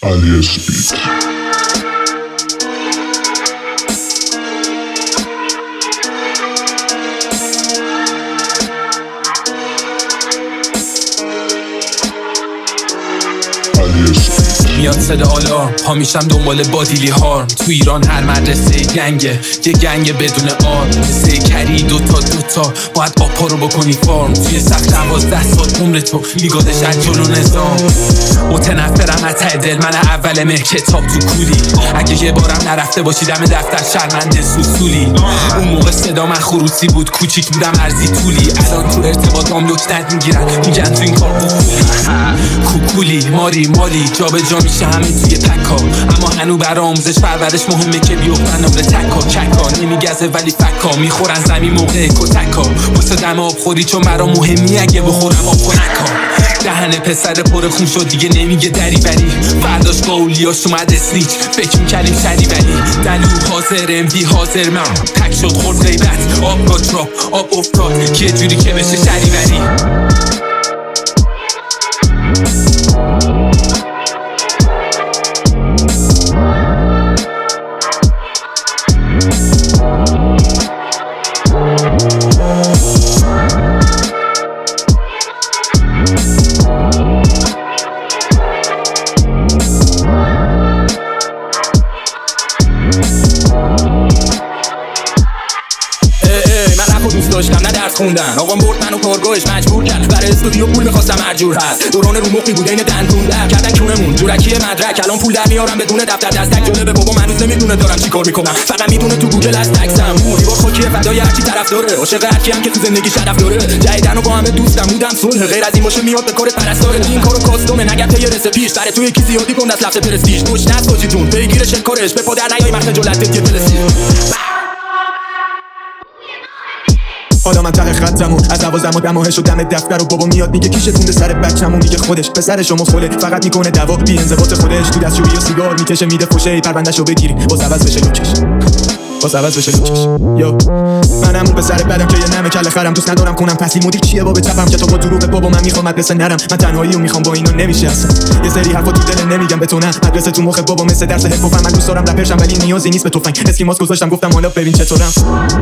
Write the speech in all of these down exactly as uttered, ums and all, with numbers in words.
علی اسپید. میاد صدا آلارم، پا میشم دنبال بادیلی هارم. تو ایران هر مدرسه گنگه، یه گنگ بدون آرم. مثل کری دوتا دوتا باید آپا رو بکنی فارم. توی صف دوازده سال عمر تو میگادش از جلو نظام. متنفرم از ته دل، من اول مه کتاب تو کولی. اگه یه بارم نرفته باشی دم دفتر شرمنده سوسولی. اون موقع صدا من خروسی بود، کوچیک بودم ارزی طولی. الان تو ارتباطام لکنت میگیرن، میگن تو این کار کوکولی. کوکولی ماری مالی جا به جا میشه همین توی پکا. اما هنو برا آموزش پرورش مهمه که بیفتن نمره تکا. ککا نمیگزه ولی فکا، میخورن زمین موقع کتکا. واسه دم آب خوری چون برا مهمی، اگه بخورم آب کنکا. دهن پسر پر خون شد دیگه نمیگه دری بری. فرداش با اولیاش اومد اسنیچ، فکر میکردیم شدی ولی دلو حاضر امدی حاضر. من تک شد خورد غیبت، آب گا تراپ آب افتاد که جوری که بشه شدی ولی. نه درس خوندن آقام برد منو کارگاهش مجبور کرد. برای استودیو پول می‌خواستم هر جور هست. دوران رو مخی بود این دندون در کردن کونمون جورکی مدرک. الان پول در میارم بدون دفتر دستک. جالبه بابا هنوز نمیدونه دارم چیکار میکنم، فقط میدونه تو گوگل از تکسم. دیوار خاکی فدای هر کی طرف داره، عاشق هر کی هم که تو زندگی شرف داره. جدیدن و با همه دوستم بودم صلح، غیر از این باشه میاد به کارت پرستاره. این کارو کاستومه نگم ته رسپیش، برای تو یکی زیادی کن از لفظ پرستیژ. گوش نساجی جون پیگیرش کارش به پادر نیای مخ جلت یه پلسی. حالا من ته خطمون از دوازدهم و دماهش و دم دفتر و بابا میاد میگه کیشه تونده سر بچه‌مون. میگه خودش پسر شما خله، فقط میکنه دوا بی انضباط خودش. تو دستشویی و سیگار میکشه میده فوشه، پروندهشو بگیری باز عوض بشه لوکش، باز عوض بشه لوکش. یو منم اون پسر بدم که یه نمه کله خرم. دوست ندارم کنم تحصیل مدیر چیه بابا چپم که تو با دروغ بابا. من میخوام مدرسه نرم، من تنهایی و میخوام با اینا نمیشه اصلا. یه سری حرفا تو دل نمیگم به تو نه، مدرسه تو مخ بابا مثل درس حرف. من دوست دارم رپرشم ولی نیازی نیست به تفنگ. اسکیماس گذاشتم گفتم حالا ببین چطورم.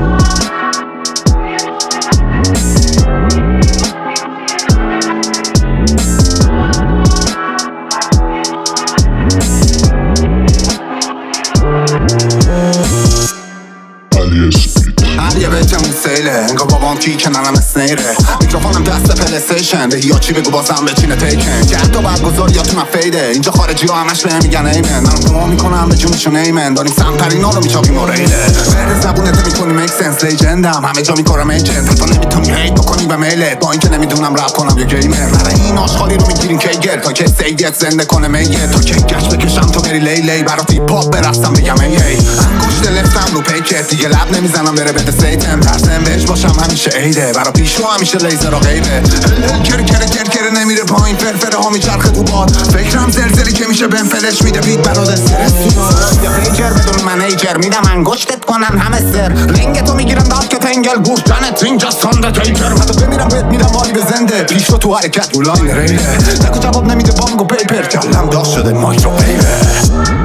هر یه بهتمون سیله، انگار بابام کی کنارم اسنیره. میکروفونم دست پلیستیشن، به یا چی بگو بازم بچینه تیکن. که حتی بعد گذاری یا تو من فیده، اینجا خارجی ها همش بهم میگن ایمن. منم دعا میکنم به جونشون ایمن. داریم سمپرینا رو میچاقیم و ریله. فرد زبونت میکنی میک سنس، لیجندم همه جا میکارم ایجنت. تو نمیتونی هیت بکنی به میله، با اینکه نمیدونم رپ کنم یا گیمر. برای این آشغالی رو میگیریم کیگر تا که سیدیت زنده کنه میگه. تا که گشت بکشم تو بری لیلی، برات هیپ هاپ برستم بگم ای ای. انگشت لفتم رو پیکت دیگه لب نمیزنم بره بده سیتم. ترسم بهش باشم همیشه عیده، برا پیشو همیشه لیزر و غیبه. هل کر کر کر کر نمیره پایین، فرفره ها میچرخه تو باد. فکرم زلزلی که میشه بهم فلش میده بیت برات استرس تو یا پیجر بدون منیجر. میدم انگشتت کنن همه سر، لنگ تو میگیرم داد که تنگل گوش جانت اینجا سانده تیکر. حتی بمیرم بهت میدم مالی به زنده، پیشو تو حرکت رو لاین ریله. تکو جواب نمیده بانگ و پیپر، کلم داغ شده مایکرو ویوه.